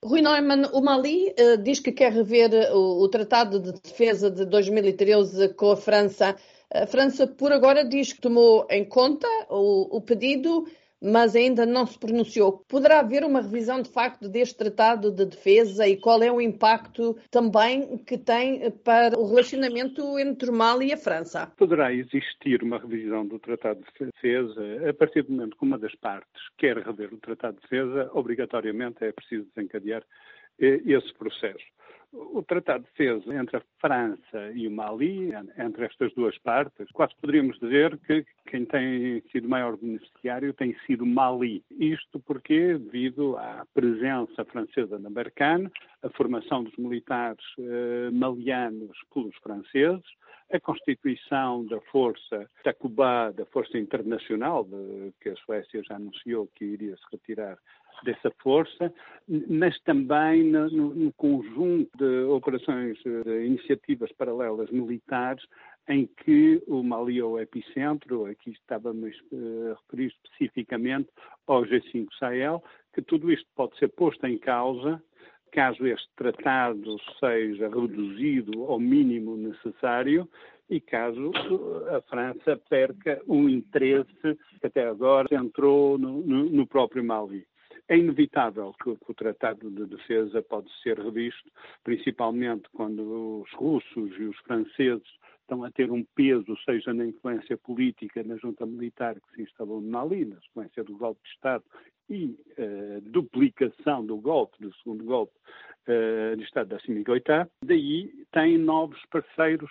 Rui Neumann, o Mali diz que quer rever o Tratado de Defesa de 2013 com a França. A França, por agora, diz que tomou em conta o pedido, mas ainda não se pronunciou. Poderá haver uma revisão, de facto, deste Tratado de Defesa e qual é o impacto também que tem para o relacionamento entre o Mali e a França? Poderá existir uma revisão do Tratado de Defesa a partir do momento que uma das partes quer rever o Tratado de Defesa, obrigatoriamente é preciso desencadear esse processo. O Tratado de Defesa entre a França e o Mali, entre estas duas partes, quase poderíamos dizer que quem tem sido maior beneficiário tem sido o Mali. Isto porque, devido à presença francesa na Barkhane, a formação dos militares malianos pelos franceses, a constituição da Força Takuba, da Força Internacional, que a Suécia já anunciou que iria se retirar dessa força, mas também no conjunto de operações, de iniciativas paralelas militares, em que o Mali é o epicentro, aqui estávamos a referir especificamente ao G5 Sahel, que tudo isto pode ser posto em causa caso este tratado seja reduzido ao mínimo necessário e caso a França perca um interesse que até agora entrou no próprio Mali. É inevitável que o Tratado de Defesa pode ser revisto, principalmente quando os russos e os franceses estão a ter um peso, seja na influência política, na junta militar que se instalou no Mali, na sequência do golpe de Estado e duplicação do golpe, do segundo golpe de Estado da Assimi Goïta. Daí tem novos parceiros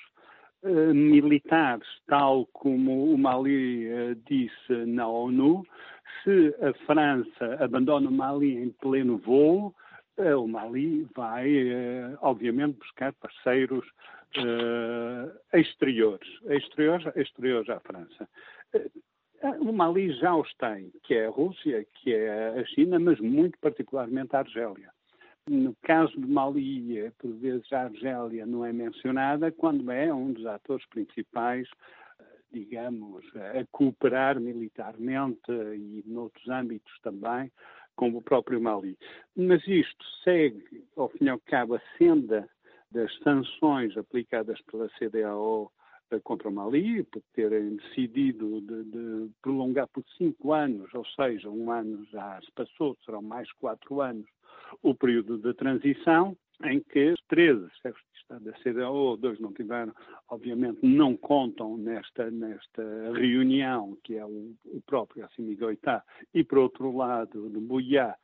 militares, tal como o Mali disse na ONU. Se a França abandona o Mali em pleno voo, o Mali vai, obviamente, buscar parceiros exteriores à França. O Mali já os tem, que é a Rússia, que é a China, mas muito particularmente a Argélia. No caso do Mali, por vezes a Argélia não é mencionada, quando é um dos atores principais, digamos, a cooperar militarmente e noutros âmbitos também, como o próprio Mali. Mas isto segue, ao fim e ao cabo, a senda das sanções aplicadas pela CEDEAO contra o Mali, por terem decidido de prolongar por 5 anos, ou seja, um ano já se passou, serão mais 4 anos, o período de transição, em que os 13 chefes de Estado da CEDEAO, 2 não tiveram, obviamente não contam nesta reunião, que é o próprio Assimi Goïta, e por outro lado, do Buia,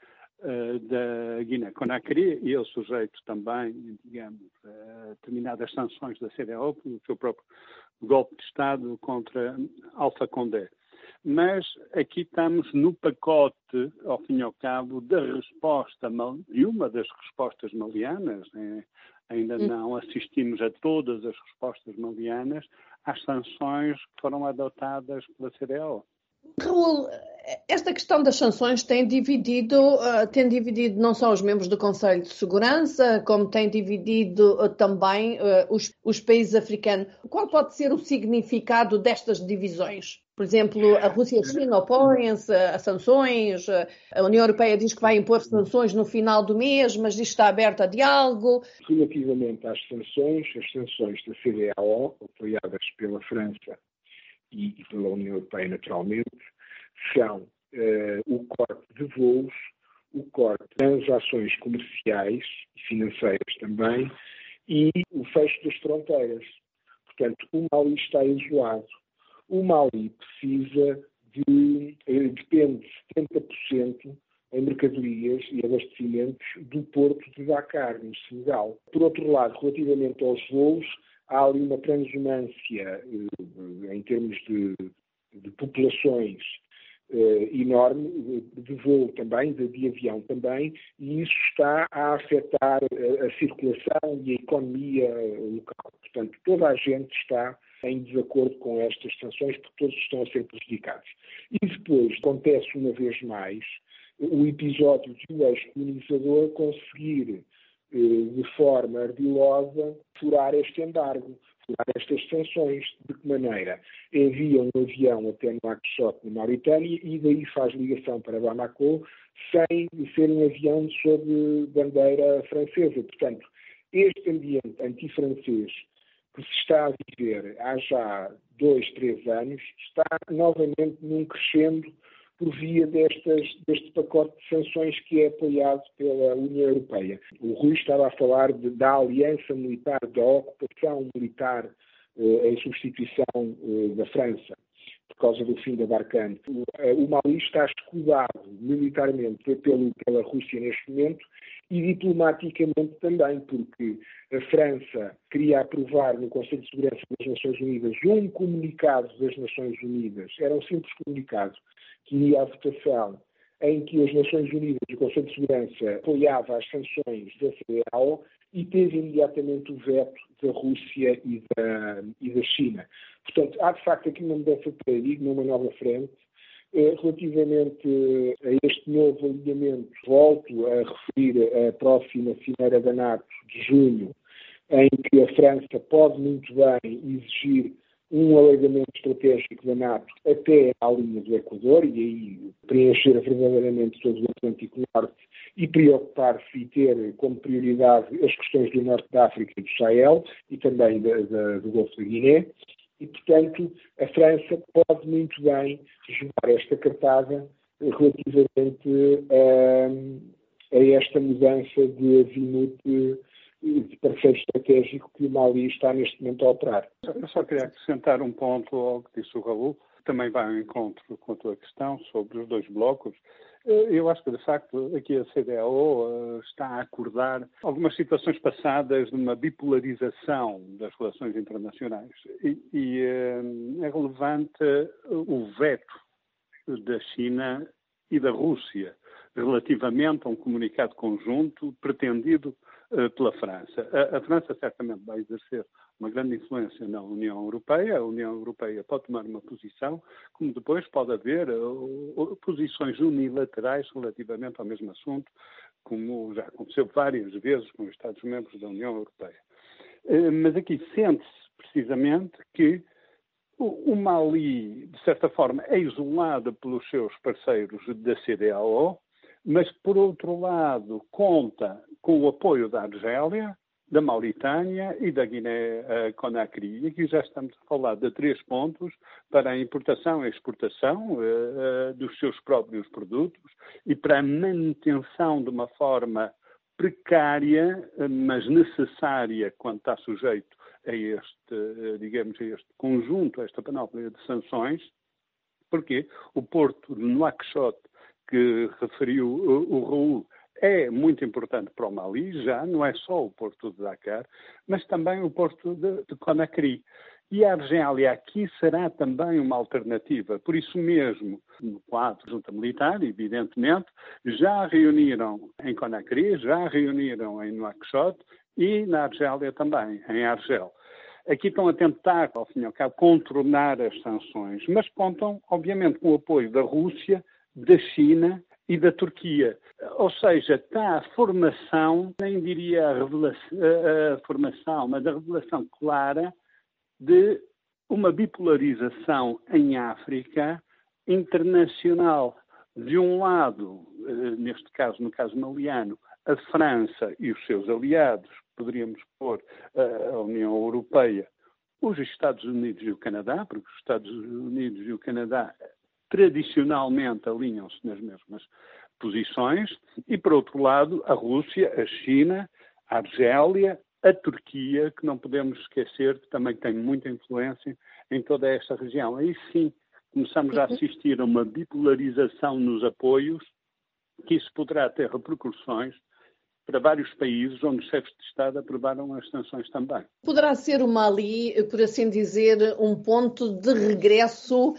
da Guiné-Conakry, e ele sujeito também, digamos, a determinadas sanções da CEDEAO pelo seu próprio golpe de Estado contra Alpha Condé. Mas aqui estamos no pacote, ao fim e ao cabo, da resposta, de uma das respostas malianas, ainda não assistimos a todas as respostas malianas, às sanções que foram adotadas pela CEDEAO. Raul, esta questão das sanções tem dividido não só os membros do Conselho de Segurança, como tem dividido também os países africanos. Qual pode ser o significado destas divisões? Por exemplo, a Rússia e a China opõem-se a sanções, a União Europeia diz que vai impor sanções no final do mês, mas diz que está aberta a diálogo. Relativamente às sanções da CEDEAO, apoiadas pela França e pela União Europeia, naturalmente, são o corte de voos, o corte de transações comerciais e financeiras também, e o fecho das fronteiras. Portanto, o Mali está isolado. O Mali depende 70% em mercadorias e abastecimentos do porto de Dakar, no Senegal. Por outro lado, relativamente aos voos, há ali uma transumância em termos de populações enorme, de voo também, de avião também, e isso está a afetar a circulação e a economia local. Portanto, toda a gente está em desacordo com estas sanções, porque todos estão a ser prejudicados. E depois acontece uma vez mais o episódio de o ex-colonizador conseguir, de forma ardilosa, furar este embargo. assegurar estas sanções. De que maneira? Envia um avião até Nouakchott, na Mauritânia, e daí faz ligação para Bamako, sem ser um avião sob bandeira francesa. Portanto, este ambiente antifrancês que se está a viver há já 2, 3 anos, está novamente num crescendo por via deste pacote de sanções que é apoiado pela União Europeia. O Rui estava a falar da aliança militar, da ocupação militar em substituição da França, por causa do fim da Barkhane. O Mali está escudado militarmente pela Rússia neste momento e diplomaticamente também, porque a França queria aprovar no Conselho de Segurança das Nações Unidas um comunicado das Nações Unidas, era um simples comunicado, que iria à votação, em que as Nações Unidas e o Conselho de Segurança apoiava as sanções da CEDEAO e teve imediatamente o veto da Rússia e da China. Portanto, há de facto aqui uma mudança de paradigma, uma nova frente. Relativamente a este novo alinhamento, volto a referir a próxima Cimeira da NATO de junho, em que a França pode muito bem exigir um alargamento estratégico da NATO até à linha do Equador e aí preencher verdadeiramente todo o Atlântico Norte e preocupar-se e ter como prioridade as questões do Norte da África e do Sahel e também do Golfo da Guiné. E, portanto, a França pode muito bem jogar esta cartada relativamente a esta mudança de azimuth de parceiro estratégico que o Mali está neste momento a operar. Eu só queria acrescentar um ponto ao que disse o Raul, que também vai ao encontro com a tua questão sobre os 2 blocos. Eu acho que, de facto, aqui a CEDEAO está a acordar algumas situações passadas de uma bipolarização das relações internacionais. E é relevante o veto da China e da Rússia relativamente a um comunicado conjunto pretendido pela França. A França certamente vai exercer uma grande influência na União Europeia. A União Europeia pode tomar uma posição, como depois pode haver posições unilaterais relativamente ao mesmo assunto, como já aconteceu várias vezes com os Estados-membros da União Europeia. Mas aqui sente-se precisamente que o Mali, de certa forma, é isolado pelos seus parceiros da CEDEAO, mas, por outro lado, conta com o apoio da Argélia, da Mauritânia e da Guiné-Conakry. E aqui já estamos a falar de 3 pontos para a importação e exportação dos seus próprios produtos e para a manutenção de uma forma precária, mas necessária, quando está sujeito a este conjunto, a esta panóplia de sanções, porque o porto de Nouakchott, que referiu o Raul, é muito importante para o Mali, já não é só o porto de Dakar, mas também o porto de Conakry. E a Argélia aqui será também uma alternativa. Por isso mesmo, no quadro da junta militar, evidentemente, já reuniram em Conakry, já reuniram em Nouakchott e na Argélia também, em Argel. Aqui estão a tentar, ao fim e ao cabo, contornar as sanções, mas contam, obviamente, com o apoio da Rússia, da China e da Turquia. Ou seja, está a formação, nem diria a formação, mas a revelação clara de uma bipolarização em África internacional. De um lado, neste caso, no caso maliano, a França e os seus aliados, poderíamos pôr a União Europeia, os Estados Unidos e o Canadá, porque os Estados Unidos e o Canadá tradicionalmente alinham-se nas mesmas posições, e, por outro lado, a Rússia, a China, a Argélia, a Turquia, que não podemos esquecer que também tem muita influência em toda esta região. Aí sim, começamos a assistir a uma bipolarização nos apoios, que isso poderá ter repercussões para vários países onde os chefes de Estado aprovaram as sanções também. Poderá ser o Mali, por assim dizer, um ponto de regresso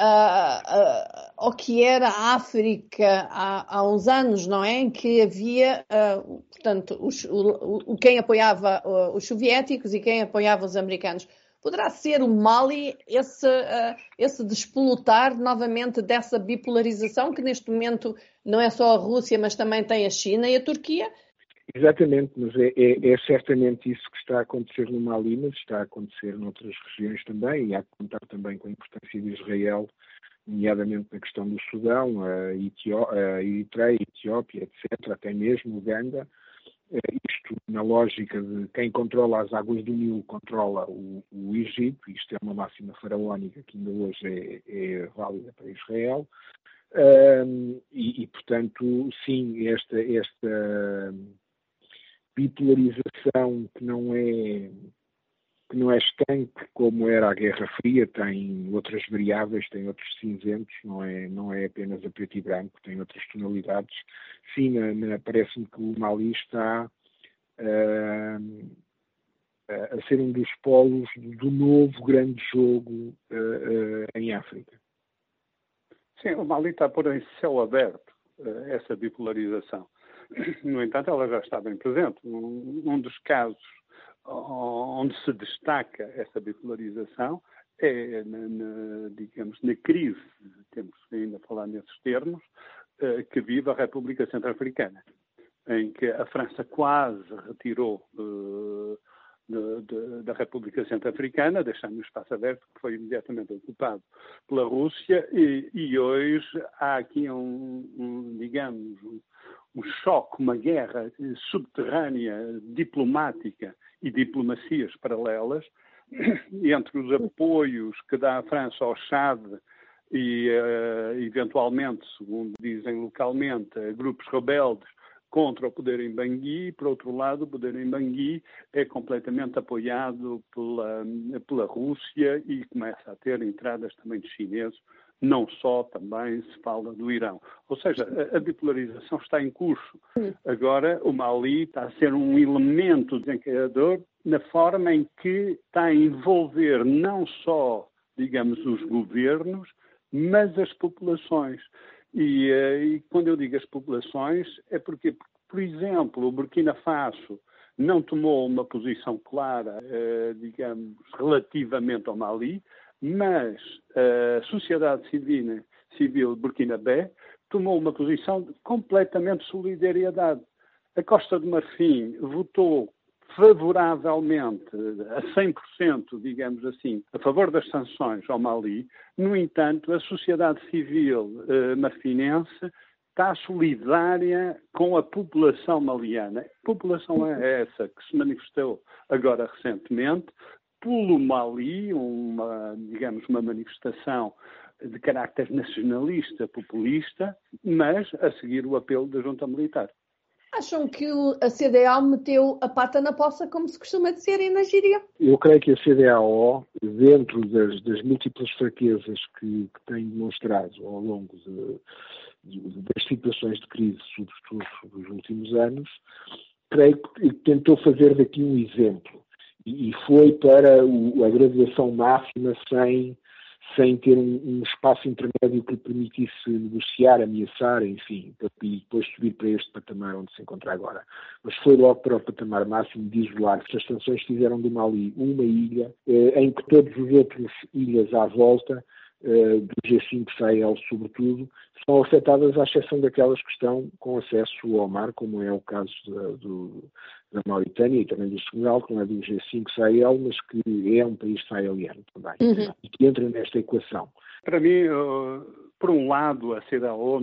ao que era a África há uns anos, não é? Em que havia, portanto, quem apoiava os soviéticos e quem apoiava os americanos. Poderá ser o Mali esse despolutar novamente dessa bipolarização que neste momento não é só a Rússia, mas também tem a China e a Turquia? Exatamente, mas é certamente isso que está a acontecer no Mali, mas está a acontecer noutras regiões também, e há que contar também com a importância de Israel, nomeadamente na questão do Sudão, a Eritreia, a Etiópia, etc., até mesmo Uganda. Isto na lógica de quem controla as águas do Nilo controla o Egito. Isto é uma máxima faraónica que ainda hoje é válida para Israel. Portanto, sim, esta bipolarização que não é estanque como era a Guerra Fria, tem outras variáveis, tem outros cinzentos, não é apenas a preto e branco, tem outras tonalidades. Sim, parece-me que o Mali está a ser um dos polos do novo grande jogo em África. Sim, o Mali está a pôr em céu aberto essa bipolarização. No entanto, ela já está bem presente. Um dos casos onde se destaca essa bipolarização é, na crise, temos ainda a falar nesses termos, que vive a República Centro-Africana, em que a França quase retirou da República Centro-Africana, deixando o espaço aberto, que foi imediatamente ocupado pela Rússia, e hoje há aqui um choque, uma guerra subterrânea, diplomática e diplomacias paralelas, entre os apoios que dá a França ao Chad e, eventualmente, segundo dizem localmente, grupos rebeldes contra o poder em Bangui. Por outro lado, o poder em Bangui é completamente apoiado pela Rússia e começa a ter entradas também de chineses, não só também se fala do Irão. Ou seja, a bipolarização está em curso. Agora, o Mali está a ser um elemento desencadeador na forma em que está a envolver não só, digamos, os governos, mas as populações. E quando eu digo as populações, é porque, por exemplo, o Burkina Faso não tomou uma posição clara, digamos, relativamente ao Mali, mas a sociedade civil burkinabé tomou uma posição completamente de solidariedade. A Costa do Marfim votou favoravelmente, a 100%, digamos assim, a favor das sanções ao Mali. No entanto, a sociedade civil marfinense está solidária com a população maliana. A população é essa que se manifestou agora recentemente pelo Mali, uma manifestação de caráter nacionalista, populista, mas a seguir o apelo da junta militar. Acham que a CDAO meteu a pata na poça, como se costuma dizer em Nigéria? Eu creio que a CDAO, dentro das múltiplas fraquezas que tem demonstrado ao longo das situações de crise, sobretudo dos últimos anos, creio que tentou fazer daqui um exemplo. E foi para a graduação máxima sem ter um espaço intermédio que lhe permitisse negociar, ameaçar, enfim, e depois subir para este patamar onde se encontra agora. Mas foi logo para o patamar máximo de isolar-se. As sanções fizeram do Mali uma ilha, em que todas as outras ilhas à volta, do G5 Sahel sobretudo, são afetadas à exceção daquelas que estão com acesso ao mar, como é o caso da Mauritânia e também do Senegal, que não é do G5 Sahel, mas que é um país saheliano também, e que entra nesta equação. Para mim, por um lado, a CDAO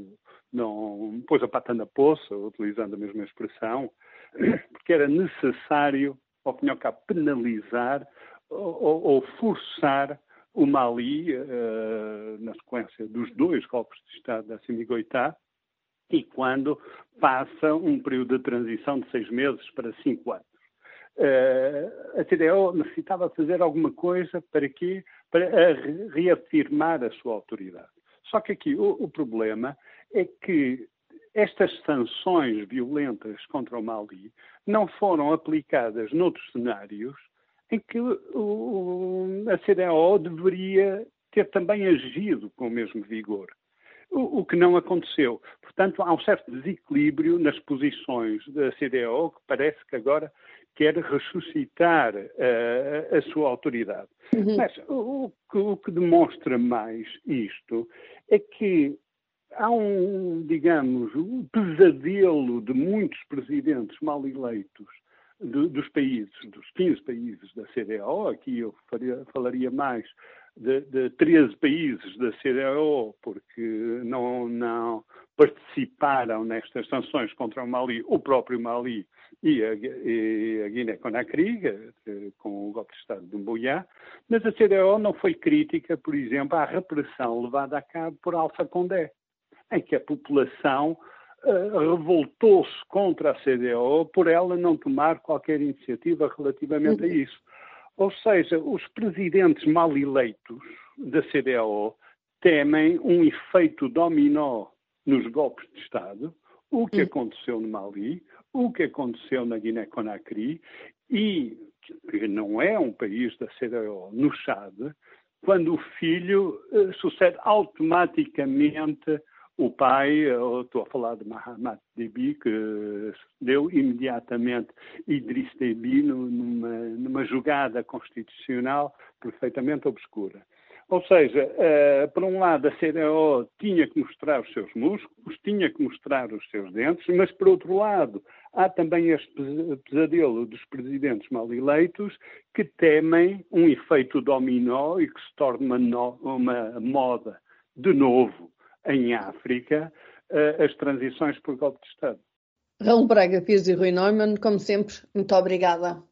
não pôs a pata na poça, utilizando a mesma expressão, porque era necessário, ao fim e ao cabo, penalizar ou forçar o Mali, na sequência dos 2 golpes de Estado da Assimi Goïta, e quando passa um período de transição de 6 meses para 5 anos. A CDAO necessitava fazer alguma coisa para quê? Para reafirmar a sua autoridade. Só que aqui o problema é que estas sanções violentas contra o Mali não foram aplicadas noutros cenários em que a CDAO deveria ter também agido com o mesmo vigor, o que não aconteceu. Portanto, há um certo desequilíbrio nas posições da CDAO que parece que agora quer ressuscitar a sua autoridade. Mas o que demonstra mais isto é que há digamos, um pesadelo de muitos presidentes mal eleitos dos 15 países da CDAO. Aqui eu falaria mais de 13 países da CDAO, porque não participaram nestas sanções contra o Mali, o próprio Mali e a Guiné-Conakry, com o golpe de Estado de Mboya, mas a CDAO não foi crítica, por exemplo, à repressão levada a cabo por Alpha Condé, em que a população revoltou-se contra a CDAO por ela não tomar qualquer iniciativa relativamente a isso. Ou seja, os presidentes mal eleitos da CDAO temem um efeito dominó nos golpes de Estado, o que aconteceu no Mali, o que aconteceu na Guiné-Conakry e, que não é um país da CDAO, no Chad, quando o filho sucede automaticamente o pai. Eu estou a falar de Mahamat Déby, que deu imediatamente Idriss Déby numa jogada constitucional perfeitamente obscura. Ou seja, por um lado, a CDAO tinha que mostrar os seus músculos, tinha que mostrar os seus dentes, mas, por outro lado, há também este pesadelo dos presidentes mal eleitos que temem um efeito dominó e que se torne uma moda de novo em África, as transições por golpe de Estado. Raul Braga Pires e Rui Neumann, como sempre, muito obrigada.